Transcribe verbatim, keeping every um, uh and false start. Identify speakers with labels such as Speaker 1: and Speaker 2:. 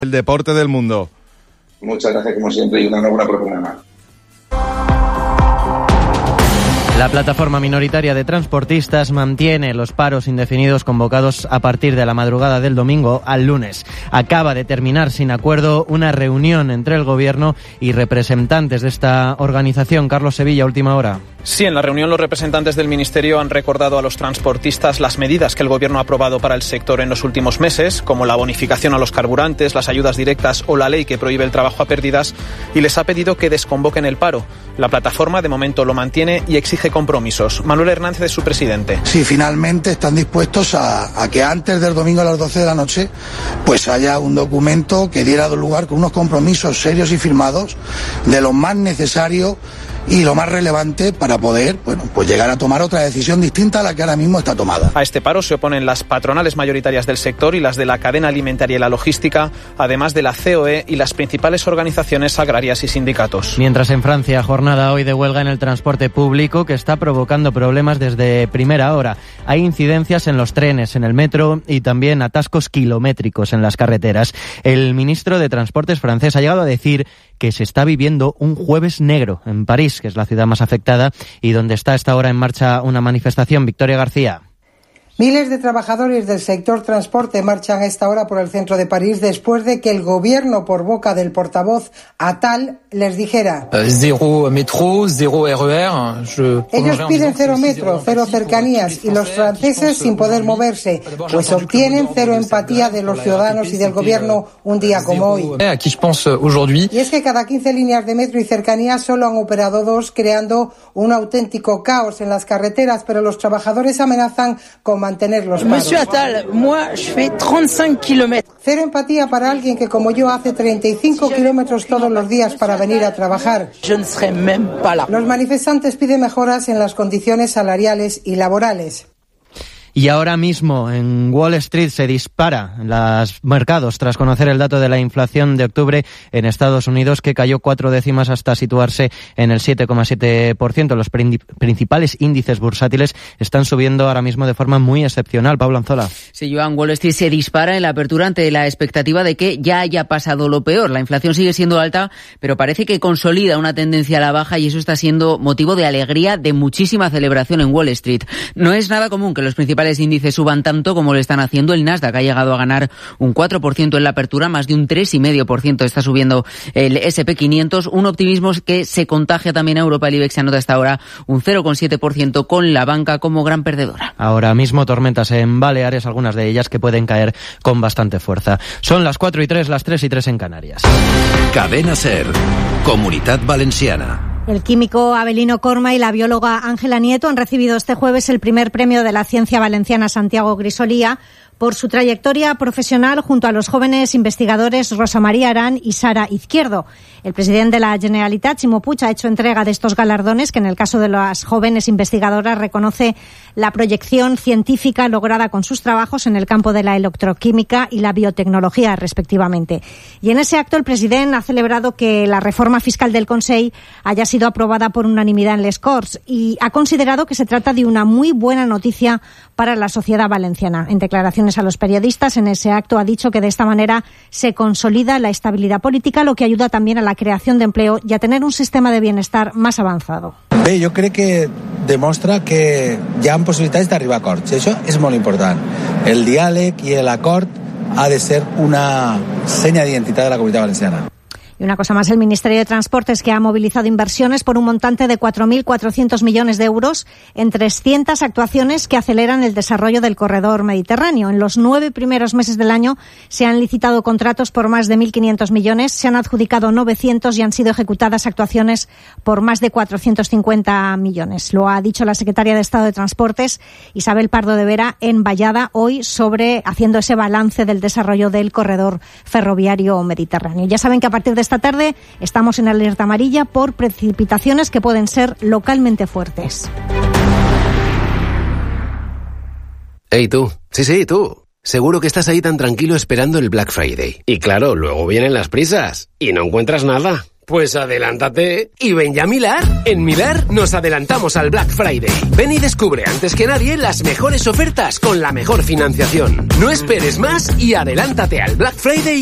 Speaker 1: El deporte del mundo.
Speaker 2: Muchas gracias como siempre y una enhorabuena por el programa.
Speaker 3: La plataforma minoritaria de transportistas mantiene los paros indefinidos convocados a partir de la madrugada del domingo al lunes. Acaba de terminar sin acuerdo una reunión entre el gobierno y representantes de esta organización. Carlos Sevilla, última hora.
Speaker 4: Sí, en la reunión los representantes del Ministerio han recordado a los transportistas las medidas que el Gobierno ha aprobado para el sector en los últimos meses, como la bonificación a los carburantes, las ayudas directas o la ley que prohíbe el trabajo a pérdidas, y les ha pedido que desconvoquen el paro. La plataforma de momento lo mantiene y exige compromisos. Manuel Hernández es su presidente.
Speaker 5: Sí, finalmente están dispuestos a, a que antes del domingo a las doce de la noche pues haya un documento que diera lugar con unos compromisos serios y firmados de lo más necesario y lo más relevante para poder, bueno, pues llegar a tomar otra decisión distinta a la que ahora mismo está tomada.
Speaker 4: A este paro se oponen las patronales mayoritarias del sector y las de la cadena alimentaria y la logística, además de la C O E y las principales organizaciones agrarias y sindicatos.
Speaker 3: Mientras en Francia, jornada hoy de huelga en el transporte público que está provocando problemas desde primera hora. Hay incidencias en los trenes, en el metro y también atascos kilométricos en las carreteras. El ministro de Transportes francés ha llegado a decir que se está viviendo un jueves negro en París, que es la ciudad más afectada y donde está a esta hora en marcha una manifestación. Victoria García.
Speaker 6: Miles de trabajadores del sector transporte marchan a esta hora por el centro de París después de que el gobierno, por boca del portavoz Attal, les dijera:
Speaker 7: Cero metro, cero R E R. Je
Speaker 6: Ellos piden cero metro, cero cercanías y los franceses sin poder moverse, pues obtienen cero empatía de los ciudadanos y del gobierno un día como hoy. Y es que cada quince líneas de metro y cercanías solo han operado dos, creando un auténtico caos en las carreteras, pero los trabajadores amenazan con mantener los paros.
Speaker 8: Monsieur Attal, moi je fais treinta-cinco kilómetros.
Speaker 6: Cero empatía para alguien que como yo hace treinta y cinco kilómetros todos los días para venir a trabajar.
Speaker 8: Je ne serai même pas là.
Speaker 6: Los manifestantes piden mejoras en las condiciones salariales y laborales.
Speaker 3: Y ahora mismo en Wall Street se dispara en los mercados tras conocer el dato de la inflación de octubre en Estados Unidos, que cayó cuatro décimas hasta situarse en el siete coma siete por ciento. Los principales índices bursátiles están subiendo ahora mismo de forma muy excepcional. Pablo Anzola.
Speaker 9: Sí, Joan, Wall Street se dispara en la apertura ante la expectativa de que ya haya pasado lo peor. La inflación sigue siendo alta, pero parece que consolida una tendencia a la baja y eso está siendo motivo de alegría, de muchísima celebración en Wall Street. No es nada común que los principales índices suban tanto como lo están haciendo. El Nasdaq ha llegado a ganar un cuatro por ciento en la apertura, más de un tres coma cinco por ciento está subiendo el ese and pe quinientos, un optimismo que se contagia también a Europa. El IBEX se anota hasta ahora un cero coma siete por ciento con la banca como gran perdedora.
Speaker 3: Ahora mismo tormentas en Baleares, algunas de ellas que pueden caer con bastante fuerza. Son las cuatro y tres, las tres y tres en Canarias.
Speaker 10: Cadena SER, Comunitat Valenciana.
Speaker 11: El químico Avelino Corma y la bióloga Ángela Nieto han recibido este jueves el primer premio de la ciencia valenciana Santiago Grisolía por su trayectoria profesional junto a los jóvenes investigadores Rosa María Arán y Sara Izquierdo. El presidente de la Generalitat, Ximo Puig, ha hecho entrega de estos galardones que en el caso de las jóvenes investigadoras reconoce la proyección científica lograda con sus trabajos en el campo de la electroquímica y la biotecnología, respectivamente. Y en ese acto el presidente ha celebrado que la reforma fiscal del Consell haya sido aprobada por unanimidad en les Corts y ha considerado que se trata de una muy buena noticia para la sociedad valenciana. En declaraciones a los periodistas en ese acto ha dicho que de esta manera se consolida la estabilidad política, lo que ayuda también a la creación de empleo y a tener un sistema de bienestar más avanzado.
Speaker 12: Bé, jo crec que demostra que hi ha possibilitats d'arribar a acords. Això és molt important. El diàleg i l'acord ha de ser una senya d'identitat de la Comunitat Valenciana.
Speaker 11: Y una cosa más, el Ministerio de Transportes, que ha movilizado inversiones por un montante de cuatro mil cuatrocientos millones de euros en trescientas actuaciones que aceleran el desarrollo del corredor mediterráneo. En los nueve primeros meses del año se han licitado contratos por más de mil quinientos millones, se han adjudicado novecientos y han sido ejecutadas actuaciones por más de cuatrocientos cincuenta millones. Lo ha dicho la secretaria de Estado de Transportes, Isabel Pardo de Vera, en Vallada hoy, sobre haciendo ese balance del desarrollo del corredor ferroviario mediterráneo. Ya saben que a partir de esta tarde estamos en alerta amarilla por precipitaciones que pueden ser localmente fuertes.
Speaker 13: Hey, tú. Sí, sí, tú. Seguro que estás ahí tan tranquilo esperando el Black Friday. Y claro, luego vienen las prisas y no encuentras nada. Pues adelántate y ven ya a Milar. En Milar nos adelantamos al Black Friday. Ven y descubre antes que nadie las mejores ofertas con la mejor financiación. No esperes más y adelántate al Black Friday